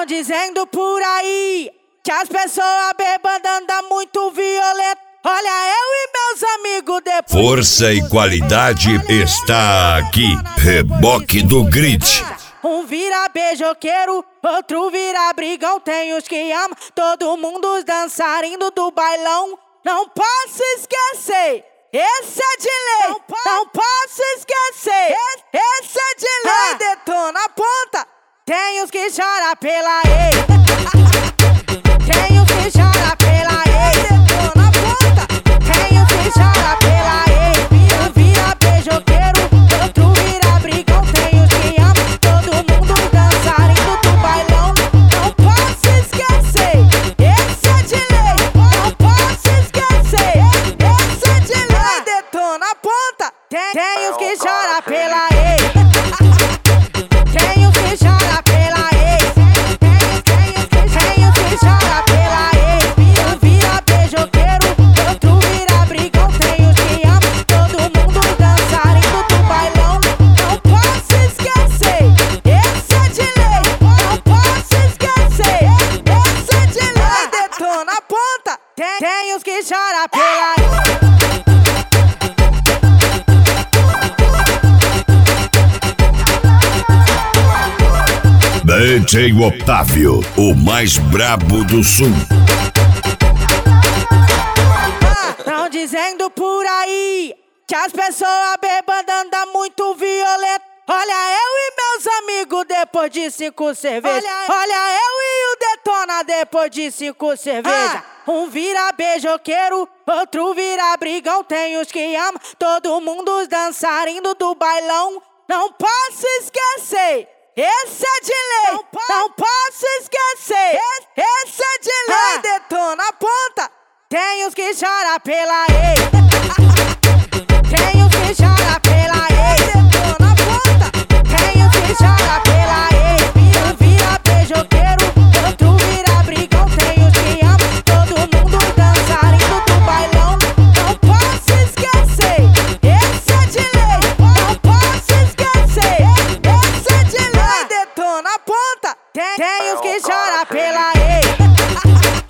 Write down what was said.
Tão dizendo por aí que as pessoas bêbadas andam muito violento. Olha, eu e meus amigos depois. Força e qualidade está aqui. Reboque do Grit. Um vira beijoqueiro, outro vira brigão. Tem os que amam, todo mundo os dançarinos do bailão. Não posso esquecer, esse é de lei. Não posso esquecer, esse é de lei. Detona a ponta, tem os que choram pela ex. Tem os que choram pela ex. Detona a ponta, tem os que choram pela ex. Um vira beijoqueiro, outro vira brigão. Tem os que amam, todo mundo dançarino do bailão. Não posso esquecer, esse é de lei. Não posso esquecer, esse é de lei. Detona a ponta, tem os que choram pela ex. Tem os que choram pela ex. Tem os que choram pela ex. Um vira beijoqueiro, outro vira brigão. Tem os que amam, todo mundo dançarino do bailão. Não posso esquecer, esse é de lei. Não posso esquecer, esse é de lei. Detona a ponta, tem os que choram pela ex. DJ Otávio, o mais brabo do sul. Tão dizendo por aí que as pessoas bêbadas andam muito violento. Olha, eu e meus amigos depois de 5 cervejas. Olha, eu e o Detona depois de 5 cervejas. Um vira beijoqueiro, outro vira brigão. Tem os que amam, todo mundo os dançarinos do bailão. Não posso esquecer, esse é de lei. Não posso esquecer, esse é de lei. Detona a ponta, tem os que choram pela ex. Tem os que choram pela ex. Detona a ponta, tem os que choram pela ex. Um vira beijoqueiro, outro vira brigão. Tem os que amam, todo mundo dançarino do bailão. Não posso esquecer, esse é de lei. Não posso esquecer, esse é de lei. Detona a ponta, tem os que choram pela ex.